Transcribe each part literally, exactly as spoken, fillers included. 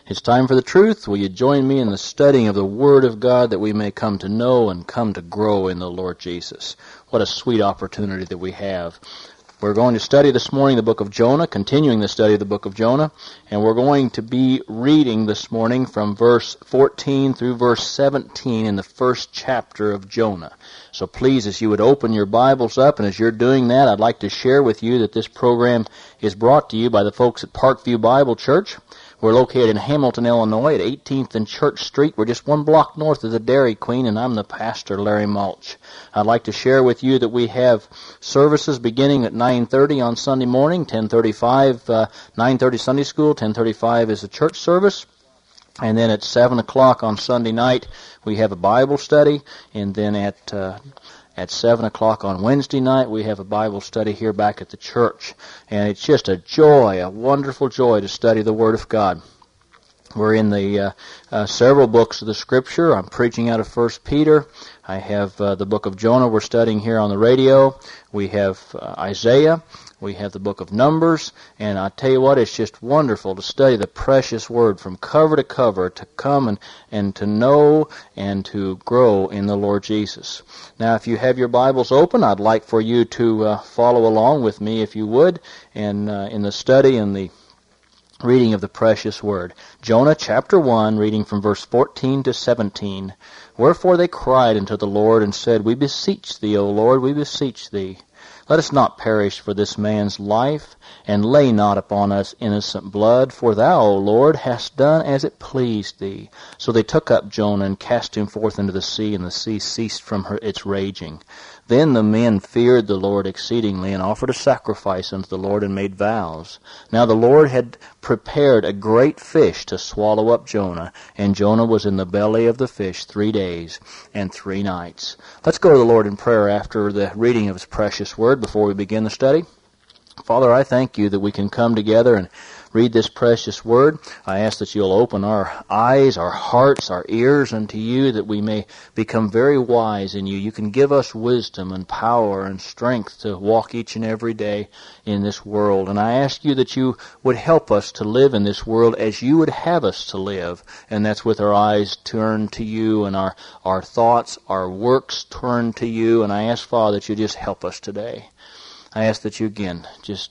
It's time for the truth. Will you join me in the studying of the Word of God that we may come to know and come to grow in the Lord Jesus? What a sweet opportunity that we have. We're going to study this morning the book of Jonah, continuing the study of the book of Jonah, and we're going to be reading this morning from verse fourteen through verse seventeen in the first chapter of Jonah. So please, as you would open your Bibles up, and as you're doing that, I'd like to share with you that this program is brought to you by the folks at Parkview Bible Church. We're located in Hamilton, Illinois at eighteenth and Church Street. We're just one block north of the Dairy Queen, and I'm the pastor, Larry Mulch. I'd like to share with you that we have services beginning at nine thirty on Sunday morning, ten thirty-five, uh, nine thirty Sunday school, ten thirty-five is a church service. And then at seven o'clock on Sunday night, we have a Bible study. And then at uh, at seven o'clock on Wednesday night, we have a Bible study here back at the church. And it's just a joy, a wonderful joy to study the Word of God. We're in the uh, uh, several books of the Scripture. I'm preaching out of First Peter. I have uh, the book of Jonah we're studying here on the radio. We have uh, Isaiah. We have the book of Numbers. And I tell you what, it's just wonderful to study the precious Word from cover to cover, to come and, and to know and to grow in the Lord Jesus. Now, if you have your Bibles open, I'd like for you to uh, follow along with me, if you would, and uh, in the study and the reading of the precious Word. Jonah chapter one, reading from verse fourteen to seventeen. Wherefore they cried unto the Lord and said, We beseech thee, O Lord, we beseech thee. Let us not perish for this man's life, and lay not upon us innocent blood, for thou, O Lord, hast done as it pleased thee. So they took up Jonah and cast him forth into the sea, and the sea ceased from her its raging. Then the men feared the Lord exceedingly, and offered a sacrifice unto the Lord, and made vows. Now the Lord had prepared a great fish to swallow up Jonah, and Jonah was in the belly of the fish three days and three nights. Let's go to the Lord in prayer after the reading of His precious Word before we begin the study. Father, I thank you that we can come together and read this precious Word. I ask that you'll open our eyes, our hearts, our ears unto you, that we may become very wise in you. You can give us wisdom and power and strength to walk each and every day in this world. And I ask you that you would help us to live in this world as you would have us to live. And that's with our eyes turned to you and our, our thoughts, our works turned to you. And I ask, Father, that you just help us today. I ask that you again just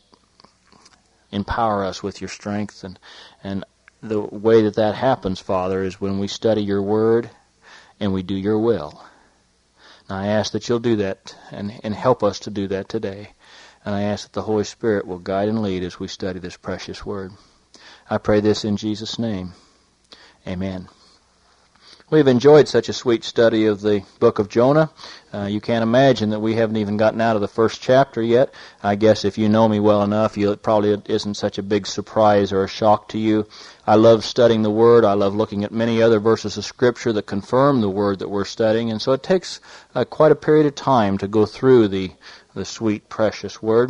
empower us with your strength, and and the way that that happens, Father, is when we study your Word and we do your will. And I ask that you'll do that and, and help us to do that today. And I ask that the Holy Spirit will guide and lead as we study this precious Word. I pray this in Jesus' name. Amen. We've enjoyed such a sweet study of the book of Jonah. Uh, you can't imagine that we haven't even gotten out of the first chapter yet. I guess if you know me well enough, you, it probably isn't such a big surprise or a shock to you. I love studying the Word. I love looking at many other verses of Scripture that confirm the Word that we're studying. And so it takes uh, quite a period of time to go through the, the sweet, precious Word.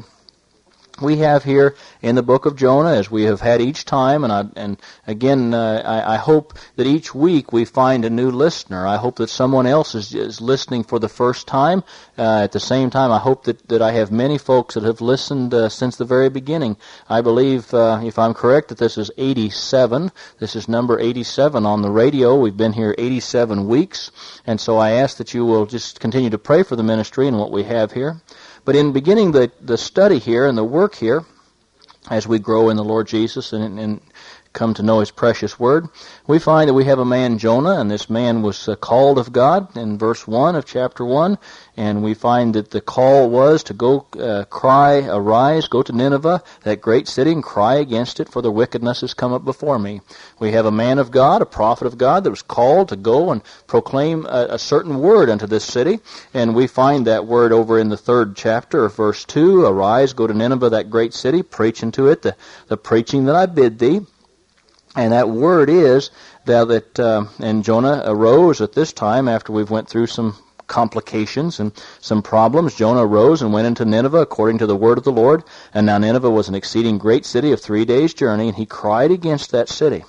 We have here in the book of Jonah, as we have had each time, and I, and again, uh, I, I hope that each week we find a new listener. I hope that someone else is, is listening for the first time. Uh, at the same time, I hope that, that I have many folks that have listened uh, since the very beginning. I believe, uh, if I'm correct, that this is eighty-seven. This is number eighty-seven on the radio. We've been here eighty-seven weeks, and so I ask that you will just continue to pray for the ministry and what we have here. But in beginning the, the study here and the work here, as we grow in the Lord Jesus and, and come to know His precious Word, we find that we have a man, Jonah, and this man was uh, called of God in verse one of chapter one, and we find that the call was to go uh, cry, arise, go to Nineveh, that great city, and cry against it, for the wickedness has come up before me. We have a man of God, a prophet of God, that was called to go and proclaim a, a certain word unto this city, and we find that word over in the third chapter of verse two, arise, go to Nineveh, that great city, preach unto it the, the preaching that I bid thee. And that word is that, that uh, and Jonah arose at this time after we've went through some complications and some problems. Jonah arose and went into Nineveh according to the word of the Lord. And now Nineveh was an exceeding great city of three days' journey, and he cried against that city.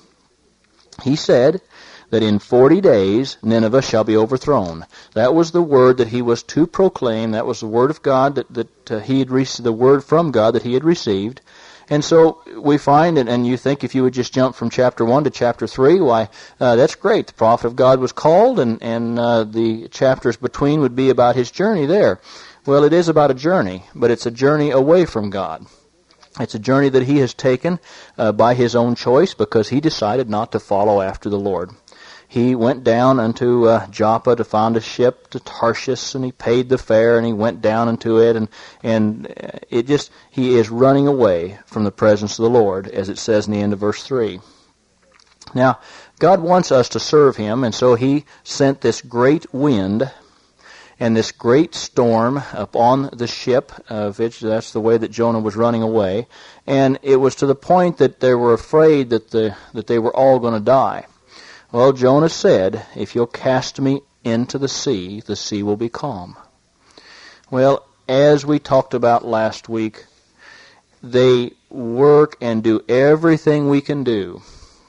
He said that in forty days Nineveh shall be overthrown. That was the word that he was to proclaim. That was the word of God that, that uh, he had received, the word from God that he had received. And so we find, and, and you think if you would just jump from chapter one to chapter three, why, uh, that's great. The prophet of God was called, and, and uh, the chapters between would be about his journey there. Well, it is about a journey, but it's a journey away from God. It's a journey that he has taken uh, by his own choice because he decided not to follow after the Lord. He went down unto uh, Joppa to find a ship to Tarshish, and he paid the fare, and he went down into it, and and it just he is running away from the presence of the Lord, as it says in the end of verse three. Now, God wants us to serve him, and so he sent this great wind and this great storm upon the ship, of which that's the way that Jonah was running away, and it was to the point that they were afraid that the that they were all going to die. Well, Jonah said, "If you'll cast me into the sea, the sea will be calm." Well, as we talked about last week, they work and do everything we can do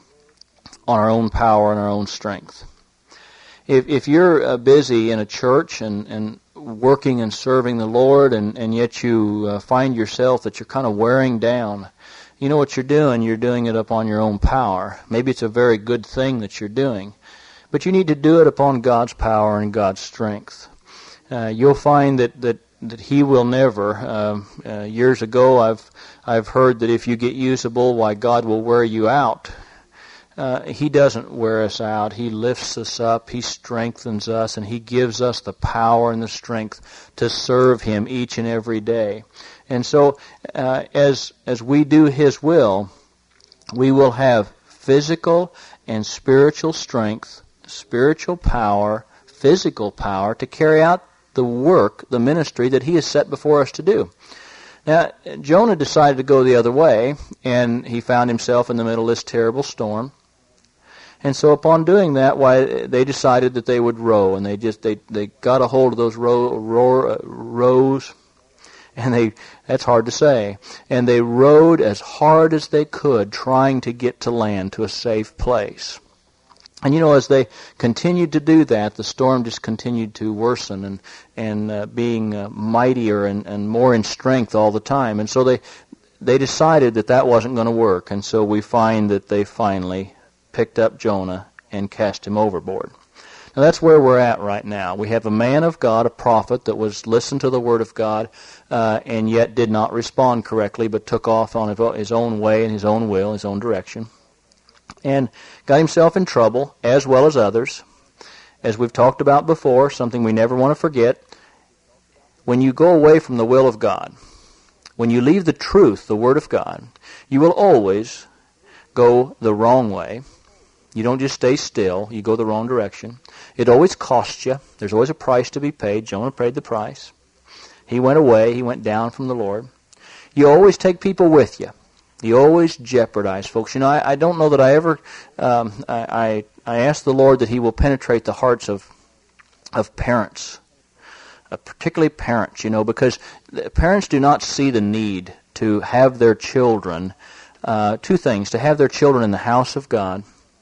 on our own power and our own strength. If if you're uh, busy in a church and, and working and serving the Lord, and, and yet you uh, find yourself that you're kind of wearing down, you know what you're doing. You're doing it upon your own power. Maybe it's a very good thing that you're doing, but you need to do it upon God's power and God's strength. Uh, you'll find that, that, that He will never. Uh, uh, years ago, I've I've heard that if you get usable, why God will wear you out. Uh, he doesn't wear us out. He lifts us up. He strengthens us, and He gives us the power and the strength to serve Him each and every day. And so, uh, as as we do His will, we will have physical and spiritual strength, spiritual power, physical power to carry out the work, the ministry that He has set before us to do. Now, Jonah decided to go the other way, and he found himself in the middle of this terrible storm. And so upon doing that, why they decided that they would row, and they just they, they got a hold of those row, row, uh, rows, and they that's hard to say, and they rowed as hard as they could, trying to get to land, to a safe place. And you know, as they continued to do that, the storm just continued to worsen and and uh, being uh, mightier and, and more in strength all the time. And so they they decided that that wasn't going to work, and so we find that they finally picked up Jonah and cast him overboard. Now that's where we're at right now. We have a man of God, a prophet, that was listened to the word of God, uh, and yet did not respond correctly, but took off on his own way and his own will, his own direction, and got himself in trouble, as well as others. As we've talked about before, something we never want to forget, when you go away from the will of God, when you leave the truth, the word of God, you will always go the wrong way. You don't just stay still. You go the wrong direction. It always costs you. There's always a price to be paid. Jonah paid the price. He went away. He went down from the Lord. You always take people with you. You always jeopardize folks. You know, I, I don't know that I ever, um, I, I, I ask the Lord that He will penetrate the hearts of of parents, uh, particularly parents, you know, because parents do not see the need to have their children, uh, two things, to have their children in the house of God,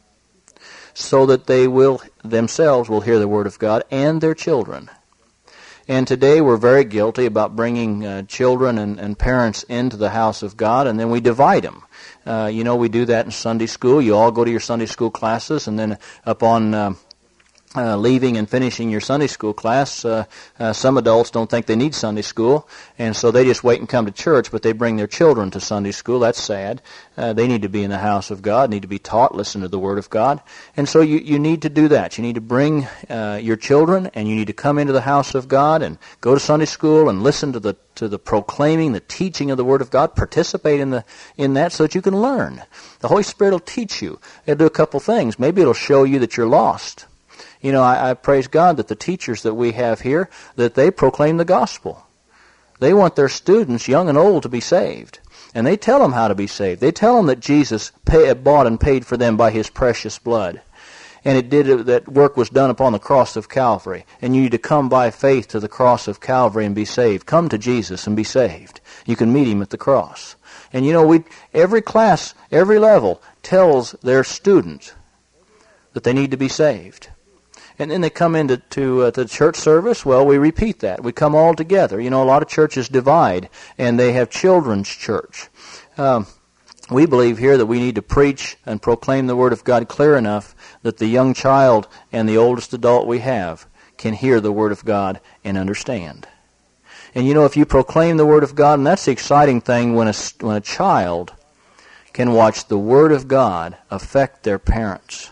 so that they will themselves will hear the word of God, and their children. And today we're very guilty about bringing uh, children and, and parents into the house of God, and then we divide them. Uh, you know, we do that in Sunday school. You all go to your Sunday school classes, and then upon uh, Uh, leaving and finishing your Sunday school class, uh, uh, some adults don't think they need Sunday school, and so they just wait and come to church, but they bring their children to Sunday school. That's sad. Uh, they need to be in the house of God, need to be taught, listen to the Word of God. And so you, you need to do that. You need to bring uh, your children, and you need to come into the house of God and go to Sunday school and listen to the to the proclaiming, the teaching of the Word of God. Participate in the in that so that you can learn. The Holy Spirit will teach you. It'll do a couple things. Maybe it'll show you that you're lost. You know, I, I praise God that the teachers that we have here, that they proclaim the gospel. They want their students, young and old, to be saved. And they tell them how to be saved. They tell them that Jesus pay, bought and paid for them by His precious blood. And it did that work was done upon the cross of Calvary. And you need to come by faith to the cross of Calvary and be saved. Come to Jesus and be saved. You can meet Him at the cross. And you know, we every class, every level tells their students that they need to be saved. And then they come into to, uh, the church service. Well, we repeat that. We come all together. You know, a lot of churches divide, and they have children's church. Um, we believe here that we need to preach and proclaim the Word of God clear enough that the young child and the oldest adult we have can hear the Word of God and understand. And you know, if you proclaim the Word of God, and that's the exciting thing when a, when a child can watch the Word of God affect their parents.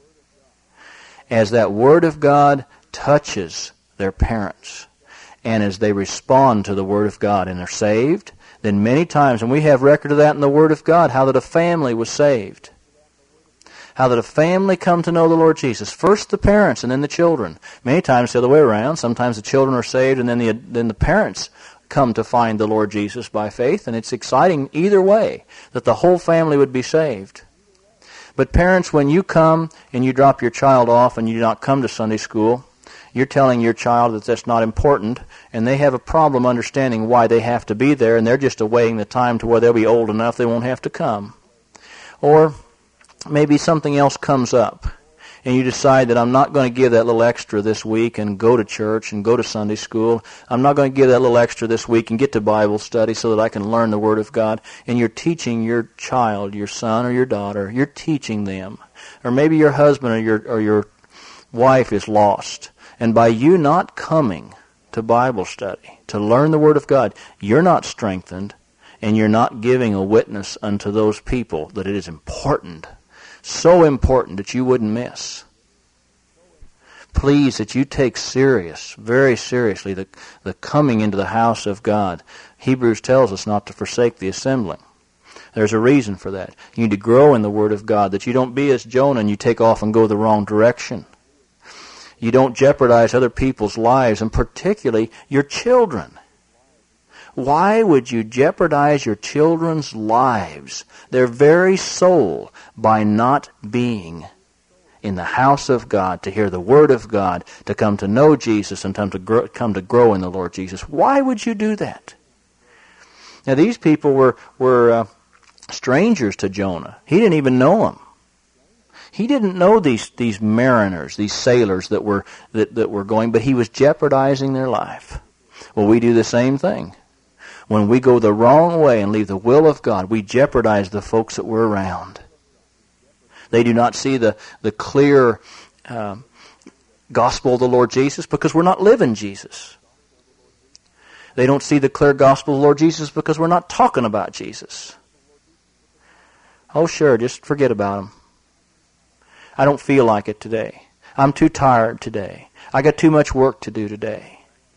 As that Word of God touches their parents, and as they respond to the Word of God and are saved, then many times, and we have record of that in the Word of God, how that a family was saved. How that a family come to know the Lord Jesus. First the parents and then the children. Many times the other way around. Sometimes the children are saved and then the, then the parents come to find the Lord Jesus by faith. And it's exciting either way that the whole family would be saved. But parents, when you come and you drop your child off and you do not come to Sunday school, you're telling your child that that's not important, and they have a problem understanding why they have to be there, and they're just awaiting the time to where they'll be old enough they won't have to come. Or maybe something else comes up, and you decide that I'm not going to give that little extra this week and go to church and go to Sunday school. I'm not going to give that little extra this week and get to Bible study so that I can learn the Word of God. And you're teaching your child, your son or your daughter, you're teaching them. Or maybe your husband or your, or your wife is lost. And by you not coming to Bible study, to learn the Word of God, you're not strengthened, and you're not giving a witness unto those people that it is important, so important that you wouldn't miss. Please, that you take serious, very seriously, the, the coming into the house of God. Hebrews tells us not to forsake the assembling. There's a reason for that. You need to grow in the Word of God, that you don't be as Jonah and you take off and go the wrong direction. You don't jeopardize other people's lives, and particularly your children. Why would you jeopardize your children's lives, their very soul, by not being in the house of God, to hear the Word of God, to come to know Jesus, and come to grow, come to grow in the Lord Jesus? Why would you do that? Now, these people were, were uh, strangers to Jonah. He didn't even know them. He didn't know these, these mariners, these sailors that were that, that were going, but he was jeopardizing their life. Well, we do the same thing. When we go the wrong way and leave the will of God, we jeopardize the folks that we're around. They do not see the, the clear uh, gospel of the Lord Jesus because we're not living Jesus. They don't see the clear gospel of the Lord Jesus because we're not talking about Jesus. Oh, sure, just forget about him. I don't feel like it today. I'm too tired today. I got too much work to do today.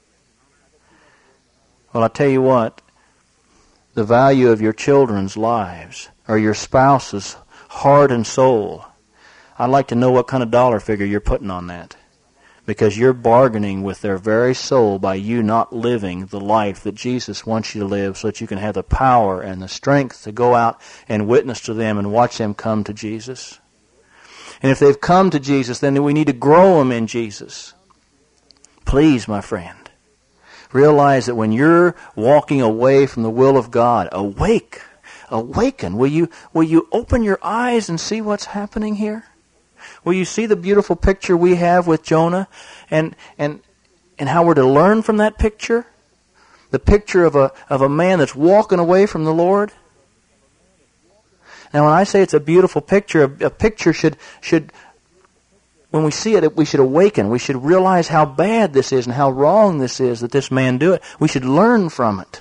Well, I tell you what, the value of your children's lives or your spouse's heart and soul, I'd like to know what kind of dollar figure you're putting on that. Because you're bargaining with their very soul by you not living the life that Jesus wants you to live, so that you can have the power and the strength to go out and witness to them and watch them come to Jesus. And if they've come to Jesus, then we need to grow them in Jesus. Please, my friend, realize that when you're walking away from the will of God, awake, awaken. Will you, will you open your eyes and see what's happening here? Will you see the beautiful picture we have with Jonah and, and, and how we're to learn from that picture? The picture of a, of a man that's walking away from the Lord. Now, when I say it's a beautiful picture, a, a picture should, should, when we see it, we should awaken. We should realize how bad this is and how wrong this is that this man do it. We should learn from it.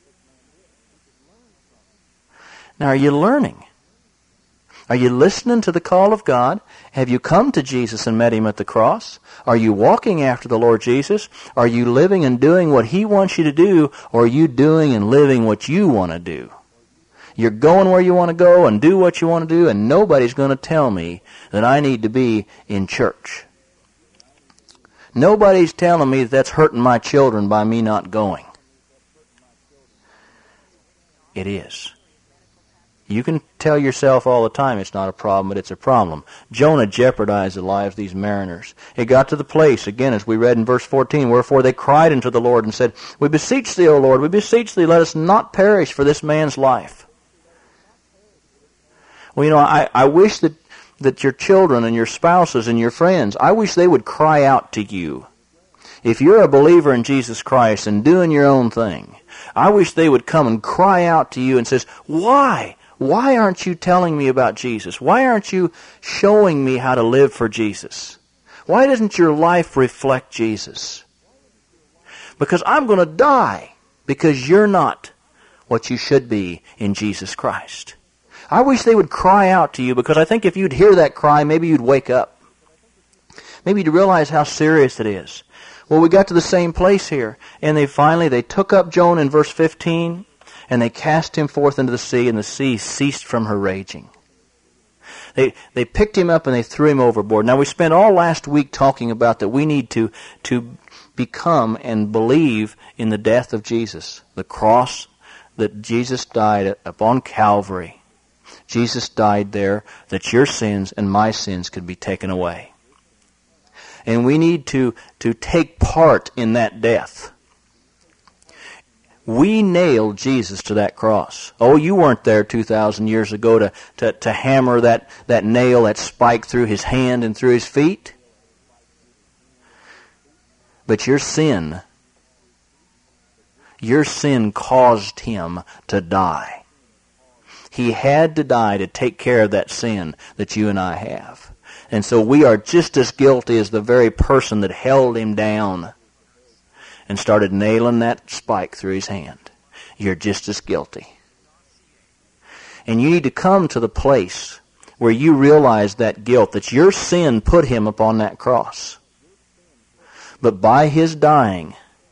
Now, are you learning? Are you listening to the call of God? Have you come to Jesus and met Him at the cross? Are you walking after the Lord Jesus? Are you living and doing what He wants you to do, or are you doing and living what you want to do? You're going where you want to go and do what you want to do, and nobody's going to tell me that I need to be in church. Nobody's telling me that that's hurting my children by me not going. It is. You can tell yourself all the time it's not a problem, but it's a problem. Jonah jeopardized the lives of these mariners. It got to the place, again, as we read in verse fourteen, wherefore they cried unto the Lord and said, We beseech thee, O Lord, we beseech thee, let us not perish for this man's life. Well, you know, I, I wish that, that your children and your spouses and your friends, I wish they would cry out to you. If you're a believer in Jesus Christ and doing your own thing, I wish they would come and cry out to you and says, why? Why aren't you telling me about Jesus? Why aren't you showing me how to live for Jesus? Why doesn't your life reflect Jesus? Because I'm going to die because you're not what you should be in Jesus Christ. I wish they would cry out to you, because I think if you'd hear that cry, maybe you'd wake up. Maybe you'd realize how serious it is. Well, we got to the same place here. And they finally, they took up Jonah in verse fifteen, and they cast him forth into the sea, and the sea ceased from her raging. They they picked him up and they threw him overboard. Now, we spent all last week talking about that we need to, to become and believe in the death of Jesus, the cross that Jesus died upon Calvary. Jesus died there that your sins and my sins could be taken away. And we need to, to take part in that death. We nailed Jesus to that cross. Oh, you weren't there two thousand years ago to, to, to hammer that, that nail, that spike through his hand and through his feet. But your sin, your sin caused him to die. He had to die to take care of that sin that you and I have. And so we are just as guilty as the very person that held him down and started nailing that spike through his hand. You're just as guilty. And you need to come to the place where you realize that guilt, that your sin put him upon that cross. But by his dying,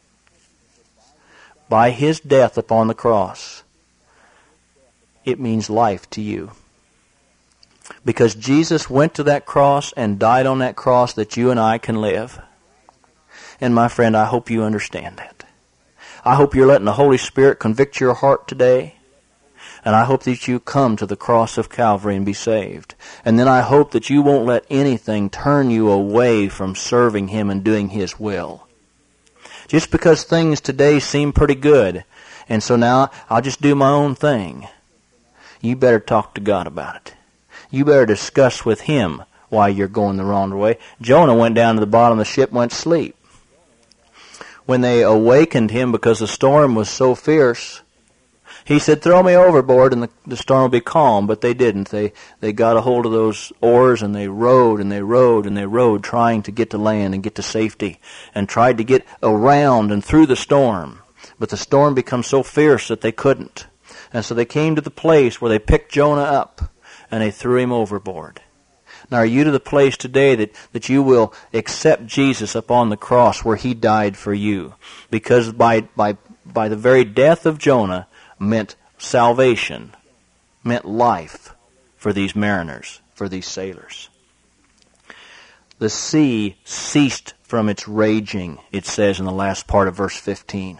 by his death upon the cross, it means life to you. Because Jesus went to that cross and died on that cross that you and I can live. And my friend, I hope you understand that. I hope you're letting the Holy Spirit convict your heart today. And I hope that you come to the cross of Calvary and be saved. And then I hope that you won't let anything turn you away from serving Him and doing His will. Just because things today seem pretty good, and so now I'll just do my own thing. You better talk to God about it. You better discuss with Him why you're going the wrong way. Jonah went down to the bottom of the ship and went to sleep. When they awakened him because the storm was so fierce, he said, throw me overboard and the, the storm will be calm. But they didn't. They they got a hold of those oars and they rowed and they rowed and they rowed, trying to get to land and get to safety, and tried to get around and through the storm. But the storm became so fierce that they couldn't. And so they came to the place where they picked Jonah up and they threw him overboard. Now, are you to the place today that, that you will accept Jesus upon the cross where He died for you? Because by by by the very death of Jonah meant salvation, meant life for these mariners, for these sailors. The sea ceased from its raging, it says in the last part of verse fifteen.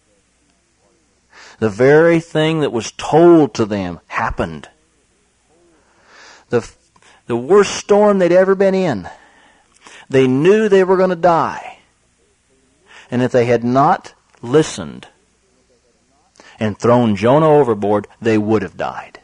The very thing that was told to them happened. The The worst storm they'd ever been in. They knew they were going to die. And if they had not listened and thrown Jonah overboard, they would have died.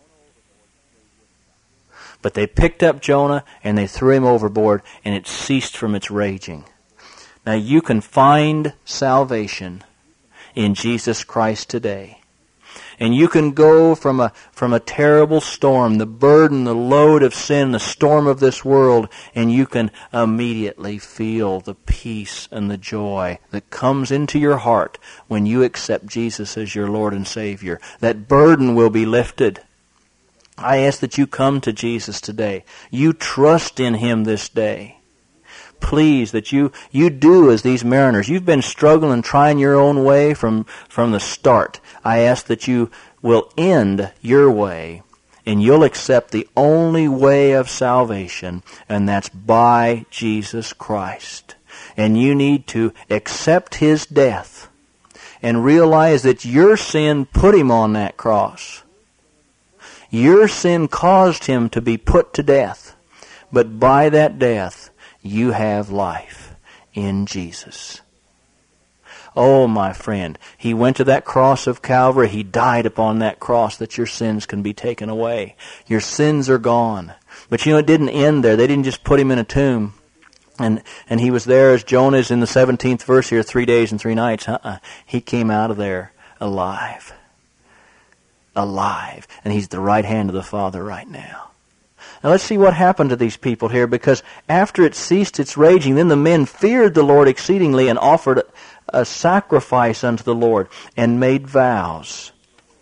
But they picked up Jonah and they threw him overboard, and it ceased from its raging. Now you can find salvation in Jesus Christ today. And you can go from a from a terrible storm, the burden, the load of sin, the storm of this world, and you can immediately feel the peace and the joy that comes into your heart when you accept Jesus as your Lord and Savior. That burden will be lifted. I ask that you come to Jesus today. You trust in Him this day. Please, that you, you do as these mariners. You've been struggling, trying your own way from, from the start. I ask that you will end your way and you'll accept the only way of salvation, and that's by Jesus Christ. And you need to accept His death and realize that your sin put Him on that cross. Your sin caused Him to be put to death. But by that death, you have life in Jesus. Oh, my friend, He went to that cross of Calvary. He died upon that cross that your sins can be taken away. Your sins are gone. But you know, it didn't end there. They didn't just put Him in a tomb. And and He was there as Jonah is in the seventeenth verse here, three days and three nights. Uh-uh. He came out of there alive. Alive. And he's the right hand of the Father right now. Now let's see what happened to these people here, because after it ceased its raging, then the men feared the Lord exceedingly and offered a sacrifice unto the Lord and made vows.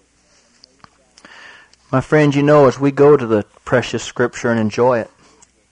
My friends, you know, as we go to the precious Scripture and enjoy it,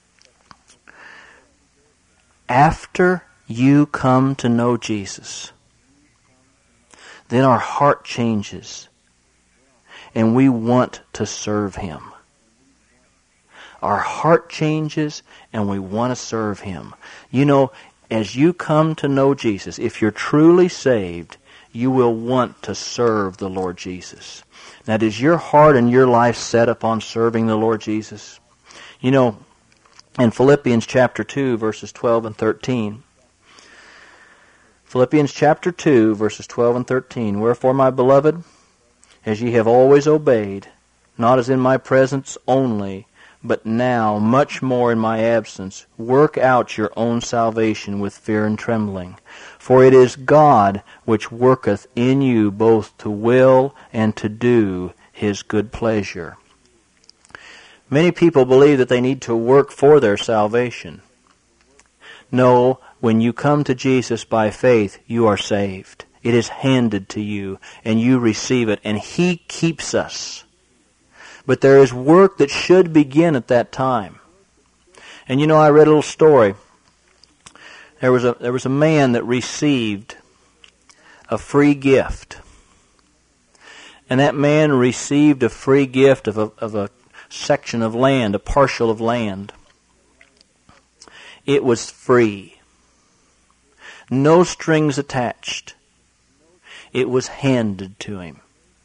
after you come to know Jesus, then our heart changes and we want to serve Him. Our heart changes and we want to serve Him. You know, as you come to know Jesus, if you're truly saved, you will want to serve the Lord Jesus. Now, does your heart and your life set upon serving the Lord Jesus? You know, in Philippians chapter two, verses twelve and thirteen, Philippians chapter two, verses twelve and thirteen, Wherefore, my beloved, as ye have always obeyed, not as in my presence only, but now much more in my absence, work out your own salvation with fear and trembling. For it is God which worketh in you both to will and to do His good pleasure. Many people believe that they need to work for their salvation. No, when you come to Jesus by faith, you are saved. It is handed to you, and you receive it, and He keeps us. But there is work that should begin at that time. And you know, I read a little story. There was a there was a man that received a free gift. And that man received a free gift of a, of a section of land, a parcel of land. It was free. No strings attached. It was handed to him.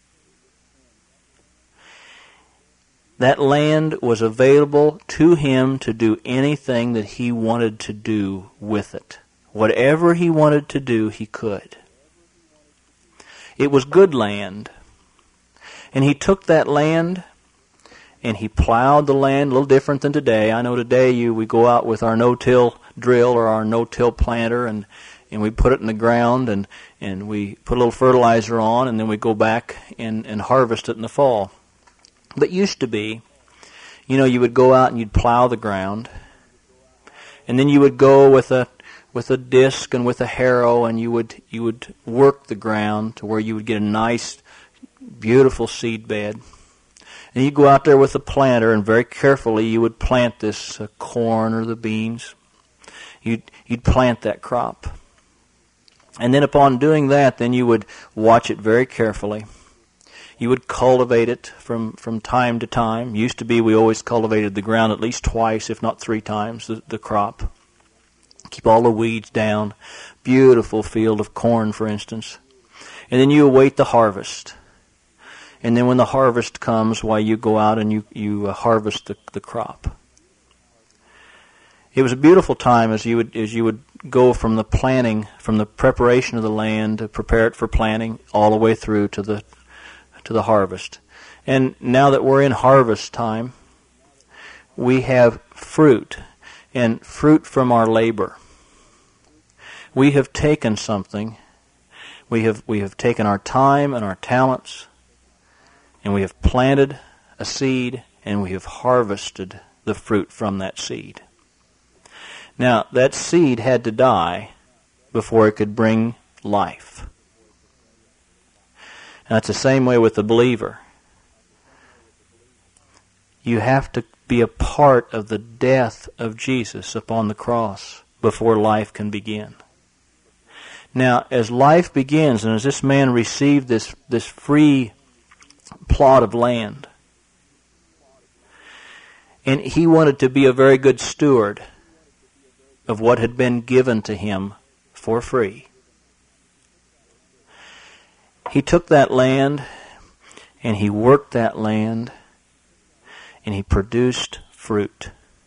That land was available to him to do anything that he wanted to do with it. Whatever he wanted to do, he could. It was good land. And he took that land and he plowed the land, a little different than today. I know today you we go out with our no-till drill or our no-till planter and, and we put it in the ground and, and we put a little fertilizer on and then we go back and, and harvest it in the fall. But used to be, you know, you would go out and you'd plow the ground, and then you would go with a with a disc and with a harrow, and you would you would work the ground to where you would get a nice, beautiful seed bed. And you'd go out there with a planter, and very carefully you would plant this uh, corn or the beans. You'd you'd plant that crop, and then upon doing that, then you would watch it very carefully. You would cultivate it from, from time to time. Used to be we always cultivated the ground at least twice, if not three times, the, the crop. Keep all the weeds down. Beautiful field of corn, for instance. And then you await the harvest. And then when the harvest comes, why, you go out and you, you uh, harvest the, the crop. It was a beautiful time as you would as you would go from the planting, from the preparation of the land to prepare it for planting, all the way through to the to the harvest. And now that we're in harvest time, we have fruit, and fruit from our labor. We have taken something, we have we have taken our time and our talents, and we have planted a seed, and we have harvested the fruit from that seed. Now, that seed had to die before it could bring life. Now, it's the same way with the believer. You have to be a part of the death of Jesus upon the cross before life can begin. Now, as life begins, and as this man received this, this free plot of land, and he wanted to be a very good steward of what had been given to him for free, he took that land, and he worked that land, and he produced fruit.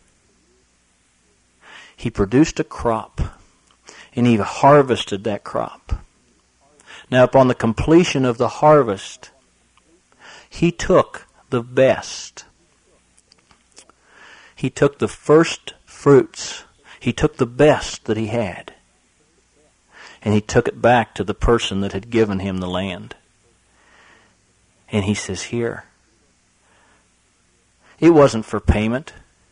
He produced a crop, and he harvested that crop. Now, upon the completion of the harvest, he took the best. He took the first fruits. He took the best that he had. And he took it back to the person that had given him the land. And he says, here. It wasn't for payment.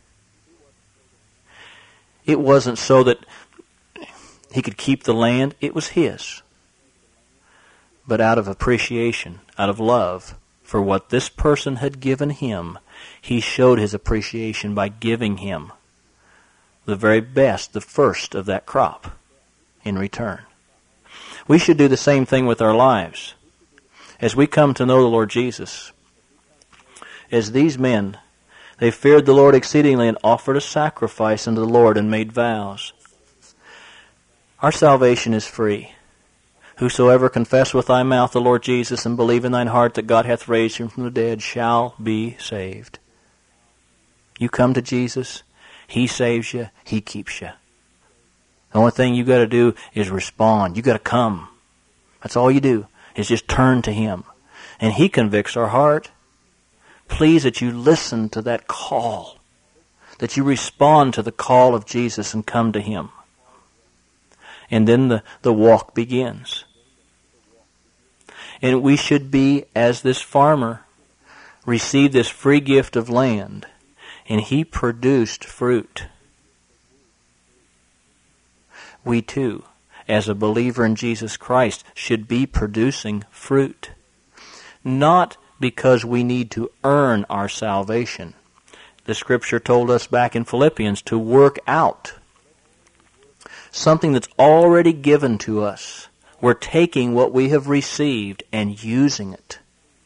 It wasn't so that he could keep the land. It was his. But out of appreciation, out of love for what this person had given him, he showed his appreciation by giving him the very best, the first of that crop in return. We should do the same thing with our lives. As we come to know the Lord Jesus, as these men, they feared the Lord exceedingly and offered a sacrifice unto the Lord and made vows. Our salvation is free. Whosoever confess with thy mouth the Lord Jesus and believe in thine heart that God hath raised him from the dead shall be saved. You come to Jesus, he saves you, he keeps you. The only thing you got to do is respond. You got to come. That's all you do, is just turn to him. And he convicts our heart. Please that you listen to that call, that you respond to the call of Jesus and come to him. And then the, the walk begins. And we should be, as this farmer received this free gift of land, and he produced fruit. We too, as a believer in Jesus Christ, should be producing fruit. Not because we need to earn our salvation. The Scripture told us back in Philippians to work out something that's already given to us. We're taking what we have received and using it.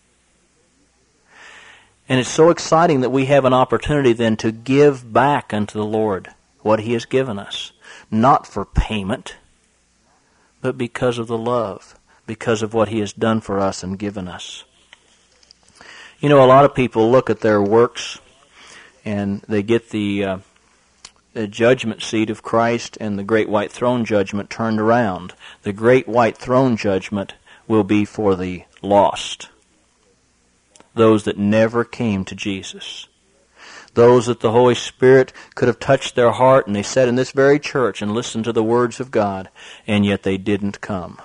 And it's so exciting that we have an opportunity then to give back unto the Lord what he has given us. Not for payment, but because of the love, because of what he has done for us and given us. You know, a lot of people look at their works and they get the, uh, the judgment seat of Christ and the great white throne judgment turned around. The great white throne judgment will be for the lost. Those that never came to Jesus. Those that the Holy Spirit could have touched their heart and they sat in this very church and listened to the words of God, and yet they didn't come.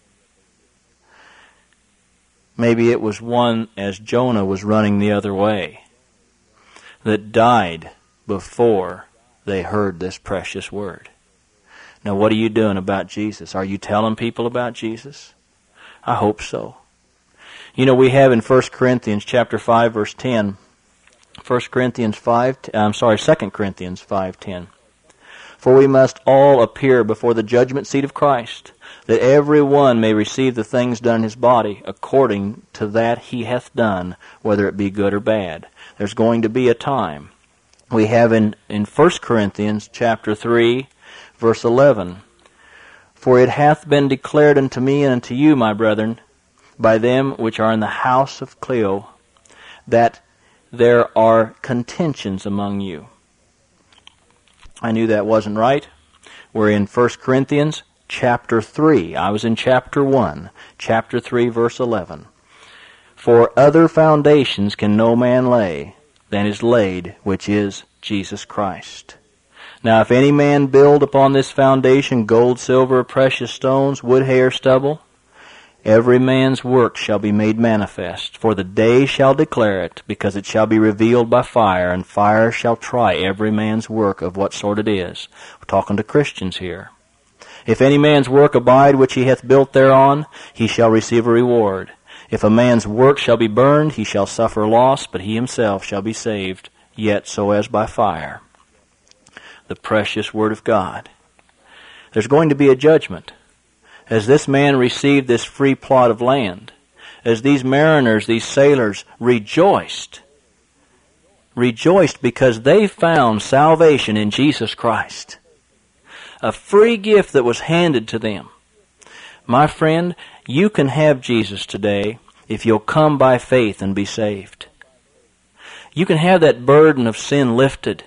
Maybe it was one, as Jonah was running the other way, that died before they heard this precious word. Now what are you doing about Jesus? Are you telling people about Jesus? I hope so. You know, we have in First Corinthians chapter five, verse ten, First Corinthians five, I'm sorry, Second Corinthians five ten. For we must all appear before the judgment seat of Christ, that every one may receive the things done in his body according to that he hath done, whether it be good or bad. There's going to be a time. We have in, in First Corinthians chapter three, verse eleven, For it hath been declared unto me and unto you, my brethren, by them which are in the house of Cleo, that there are contentions among you. I knew that wasn't right. We're in First Corinthians chapter three. I was in chapter one, chapter three, verse eleven. For other foundations can no man lay than is laid, which is Jesus Christ. Now if any man build upon this foundation gold, silver, precious stones, wood, hay, or stubble, every man's work shall be made manifest, for the day shall declare it, because it shall be revealed by fire, and fire shall try every man's work of what sort it is. We're talking to Christians here. If any man's work abide which he hath built thereon, he shall receive a reward. If a man's work shall be burned, he shall suffer loss, but he himself shall be saved, yet so as by fire. The precious Word of God. There's going to be a judgment. As this man received this free plot of land, as these mariners, these sailors rejoiced, rejoiced because they found salvation in Jesus Christ. A free gift that was handed to them. My friend, you can have Jesus today if you'll come by faith and be saved. You can have that burden of sin lifted.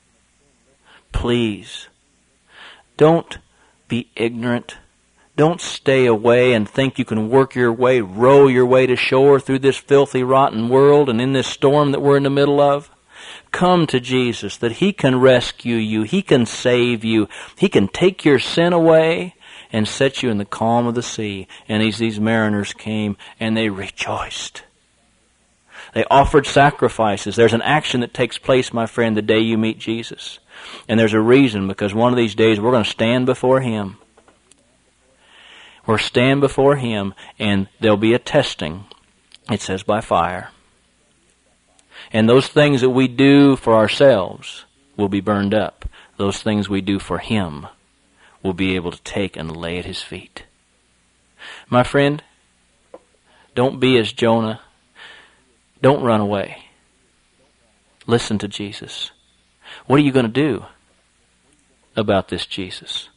Please, don't be ignorant. Don't stay away and think you can work your way, row your way to shore through this filthy, rotten world and in this storm that we're in the middle of. Come to Jesus, that he can rescue you. He can save you. He can take your sin away and set you in the calm of the sea. And as these mariners came, and they rejoiced. They offered sacrifices. There's an action that takes place, my friend, the day you meet Jesus. And there's a reason, because one of these days we're going to stand before Him. We'll stand before Him, and there'll be a testing. It says by fire. And those things that we do for ourselves will be burned up. Those things we do for Him will be able to take and lay at His feet. My friend, don't be as Jonah. Don't run away. Listen to Jesus. What are you going to do about this Jesus?